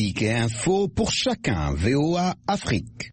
musique et info pour chacun. VOA Afrique.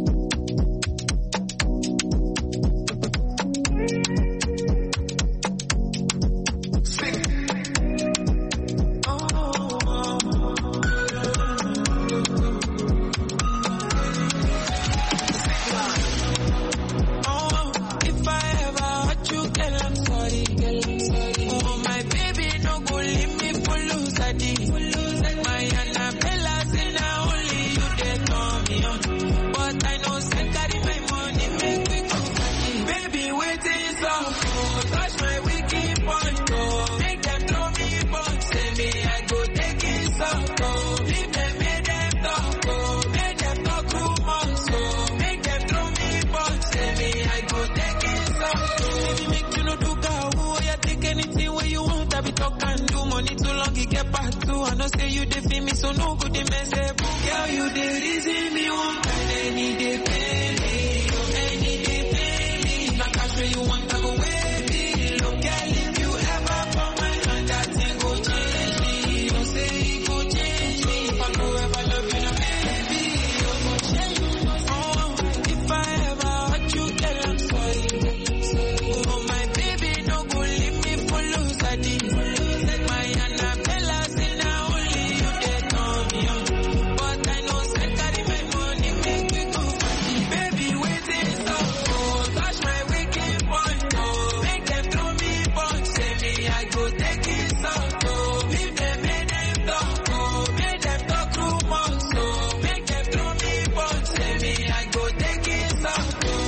I know say you dey feel me, so no good dey mess up. Girl, you dey reason me one kind, any day pay me, any day pay me. Now cash where you want, I go wait me. Look, girl, if you ever put my hand, that thing go change me. Don't say it go change me. If I go ever love you, now baby, you go change me. Oh, if I ever hurt you, girl, I'm sorry. Oh, my baby, no go leave me for lose, I did. My Annabella say now only you dey turn me on. But I know say carry my money make we go. Baby, waiting stop, oh, touch my wicked point, oh. Make them throw me punch, say me I go take it out, oh. Leave them, make them talk, oh. Make them talk rumors, oh. Make them throw me punch, say me I go take it out, oh.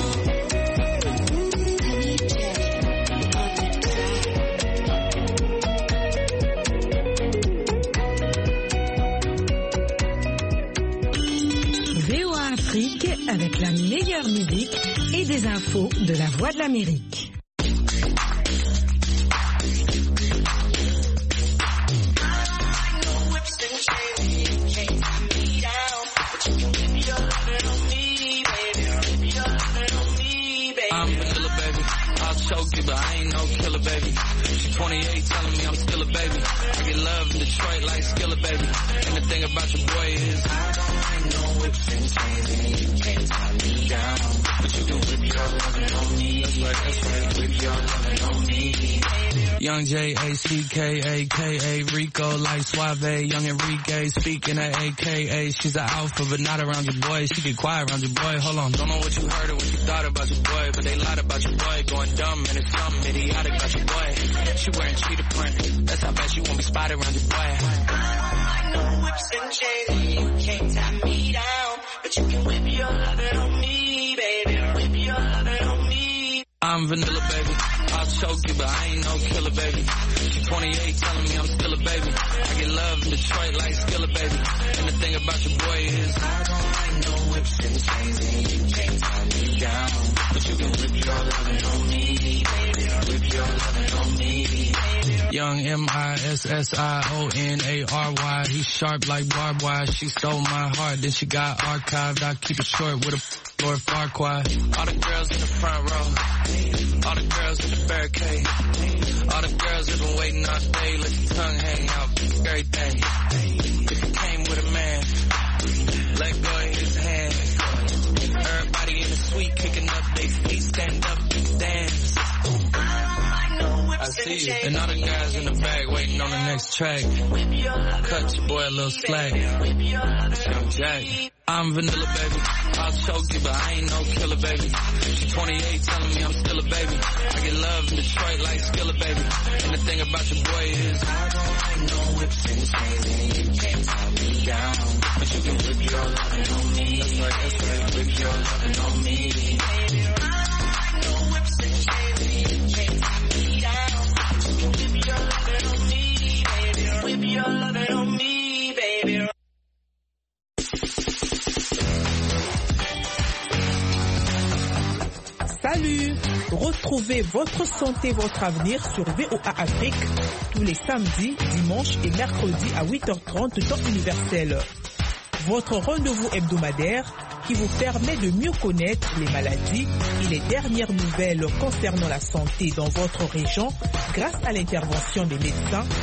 VOA Afrique avec la meilleure musique et des infos de la Voix de l'Amérique. I'm vanilla, baby. I'll choke you, but I ain't no killer, baby. She 28, telling me I'm still a baby. I get love in Detroit like Skilla, baby. And the thing about your boy is I don't like no whips and chains, and you can't tie me down. But you can whip your lovin' on me. That's right, whip your lovin' on me. Young J-A-C-K-A-K-A, Rico like Suave, Young Enrique, speaking of AKA, she's an alpha but not around your boy, she get quiet around your boy, hold on, don't know what you heard or what you thought about your boy, but they lied about your boy, going dumb and it's something idiotic about your boy, she wearing cheetah print, that's how bad she won't be spotted around your boy. I don't like no whips and chains, you can't tie me down, but you can whip your lovin' on me, baby, whip your lovin' on me. I'm vanilla, baby. I'll choke you, but I ain't no killer, baby. She 28, telling me I'm still a baby. I get love in Detroit like Skilla, baby. And the thing about your boy is I don't like no whips and chains, and you can't tie me down. But you can whip your lovin' on me, baby. Whip your lovin' on me. Young M-I-S-S-I-O-N-A-R-Y. He's sharp like barbed wire. She stole my heart, then she got archived. I keep it short with a Lord Farquaad. All the girls in the front row. All the girls in the barricade. All the girls have been waiting all day. Let your tongue hang out. Everything. If you came with a man, let go of his hand. Everybody in the suite kicking up their feet. Stand up and dance. I see you. And all the guys in the back waiting on the next track. Cut your boy a little slack. Young Jack. I'm vanilla, baby. I'll choke you, but I ain't no killer, baby. She 28, telling me I'm still a baby. I get love in Detroit like Skilla, baby. And the thing about your boy is I don't like no whips and chains, and you can't tie me down. But you can whip your lovin' on me. That's right, whip your lovin' on me. I don't like no whips and chains, and you can't tie me down. But you can whip your lovin' on me, baby. Whip your lovin' on me, baby. Salut! Retrouvez votre santé, votre avenir sur VOA Afrique tous les samedis, dimanches et mercredis à 8h30 temps universel. Votre rendez-vous hebdomadaire qui vous permet de mieux connaître les maladies et les dernières nouvelles concernant la santé dans votre région grâce à l'intervention des médecins,